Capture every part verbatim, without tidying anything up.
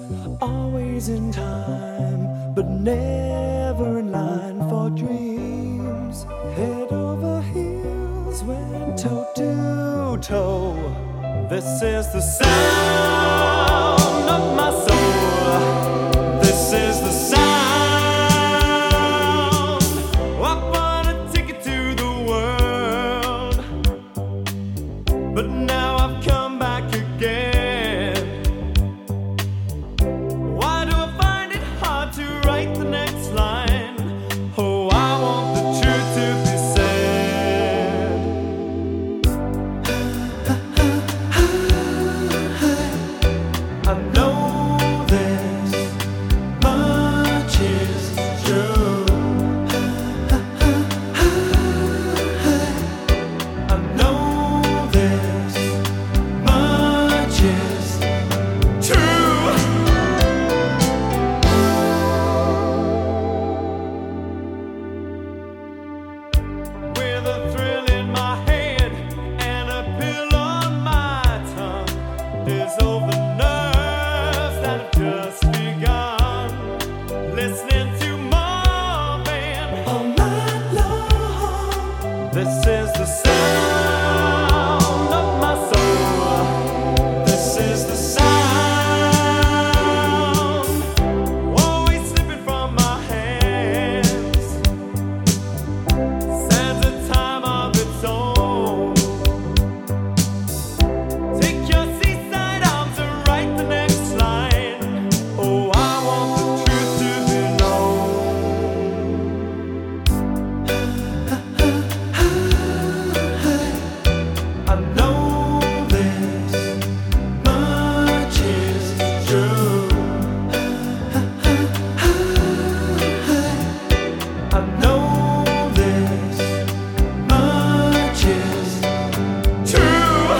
always in time, but never in line for dreams. Head over heels, went toe to toe. This is the sound of my soul. This is the sound. I bought a ticket to the world, but now I've come back again. Why do I find it hard to write the next line? Oh, I want the truth to be said. I know this much is true. I know this much is true. With a thrill in my head and a pill on my tongue, dissolve the nerves that have just begun. Listening to Marvin all night long. This is the sound of my soul. This is the sound, always slipping from my hands. Stands a time of its own. Take your seaside arms and write the next line. Oh, I want the truth to be known. I know this much is true. I know this much is true.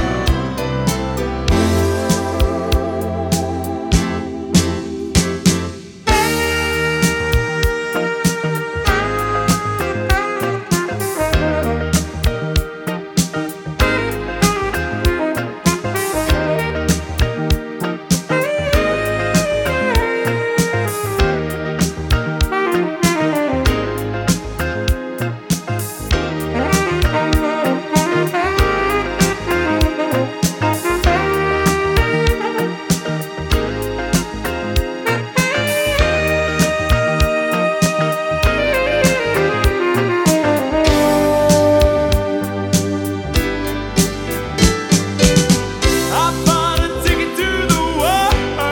I bought a ticket to the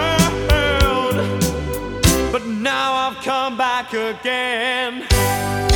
world, but now I've come back again.